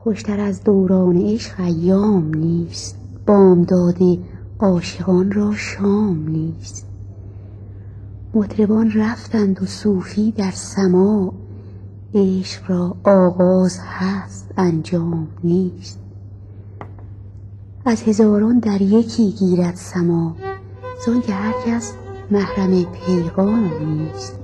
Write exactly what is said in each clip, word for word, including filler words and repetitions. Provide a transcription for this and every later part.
خوشتر از دوران عشق ایام نیست، بامداد عاشقان را شام نیست. مطربان رفتند و صوفی در سماع، عشق را آغاز هست انجام نیست. از هزاران در یکی گیرد سماع، زان که هر کس محرم پیغام نیست.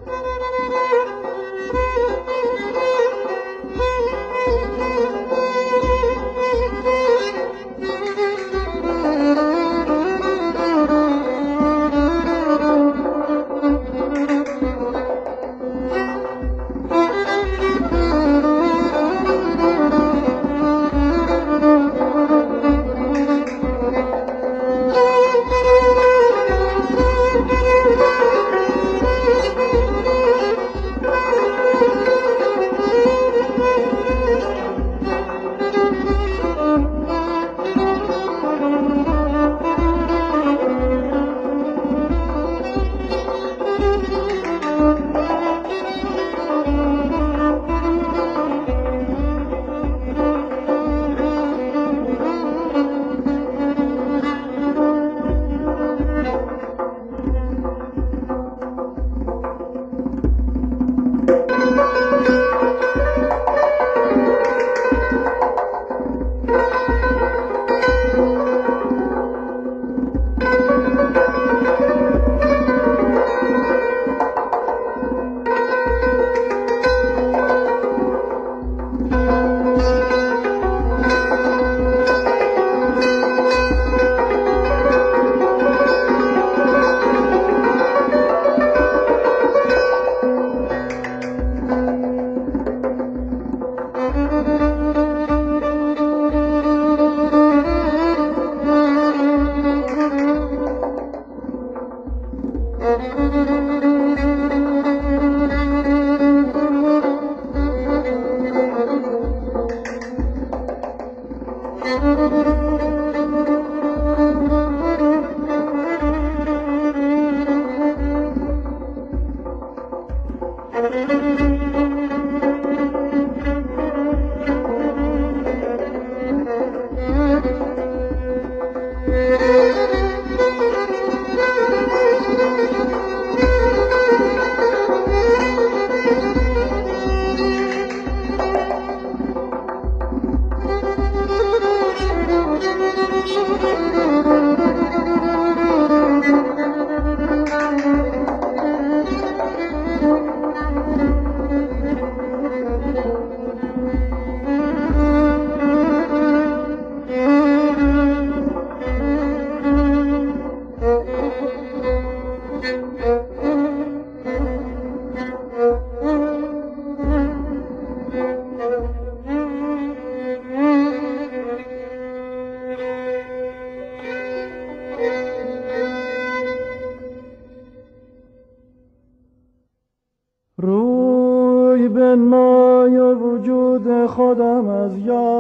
روی بنمای و وجود خودم از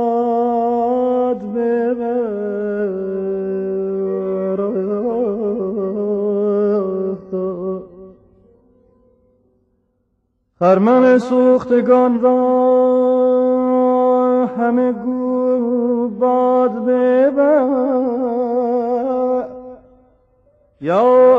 یاد ببر. خرمن سوختگان را همه گو باد ببر. یا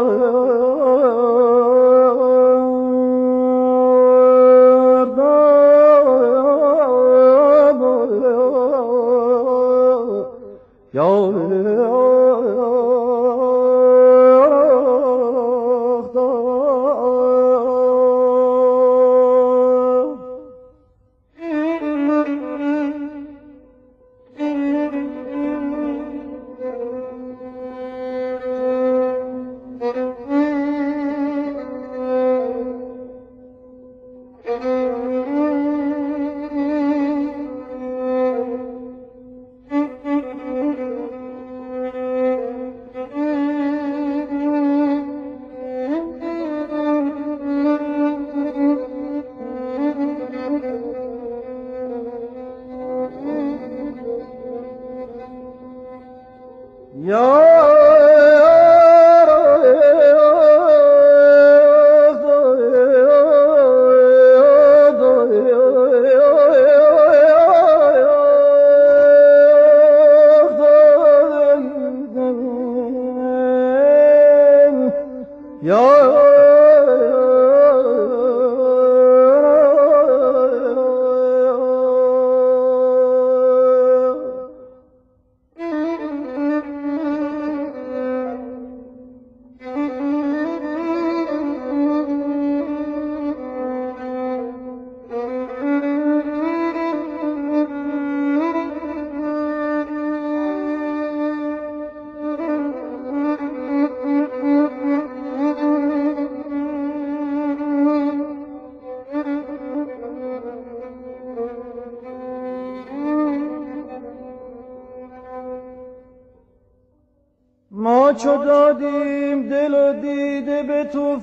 ما چو دادیم دل و دیده به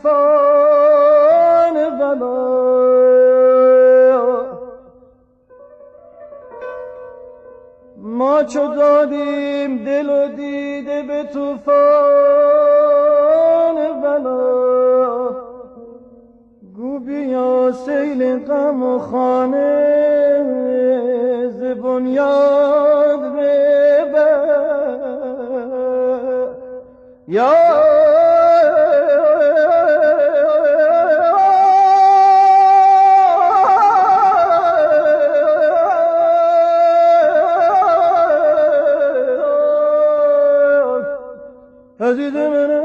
طوفان بلا، ما چو دادیم دل و دیده به طوفان بلا، گو بیا سیل غم و خانه ز بنیاد ببر یا عزیز من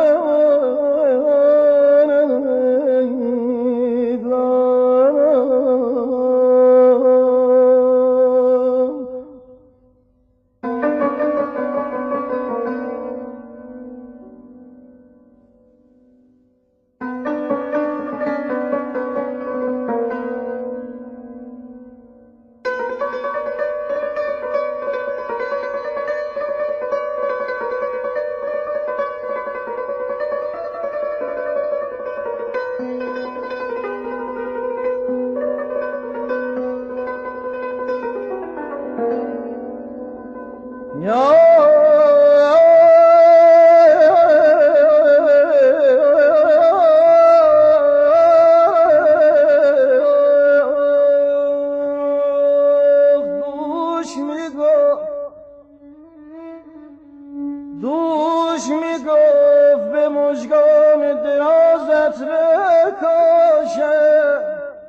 دوش می گفت به مژگان درازت بکاشه،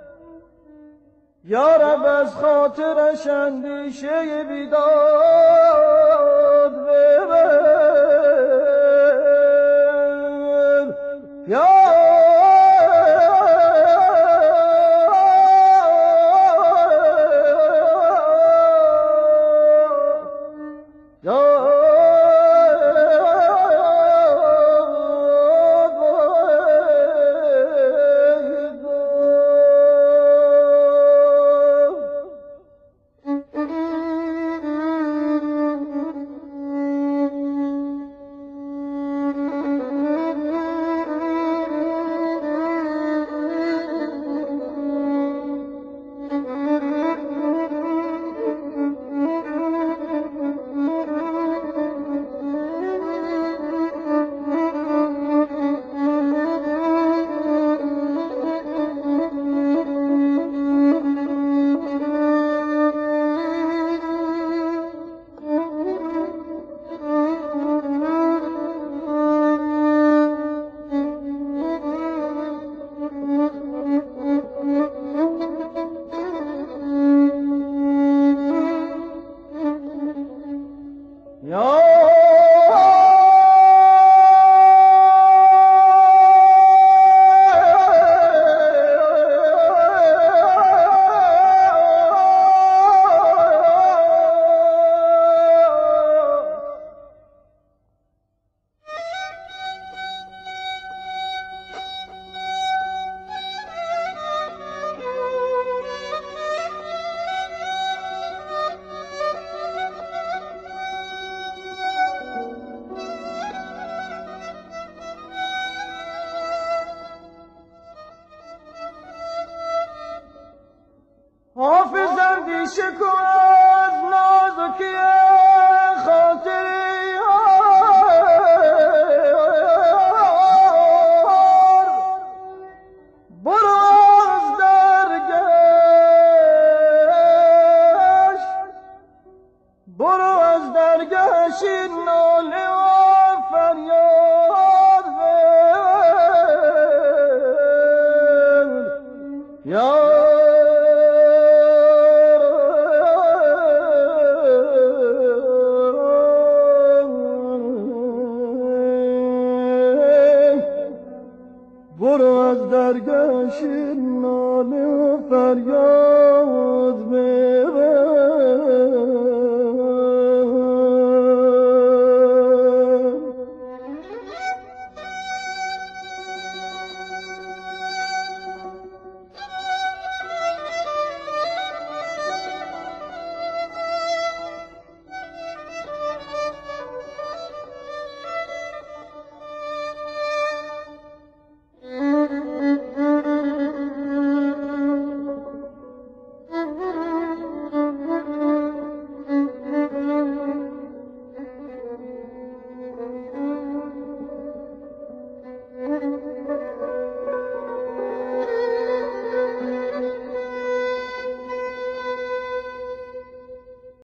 یا رب از خاطرش اندیشه بیداد ببر یا حافظ اندیشه کن از نازکی خاطری برو از درگهش، برو از درگهش این ناله و فریاد ببر یا برو از درگاه شیرین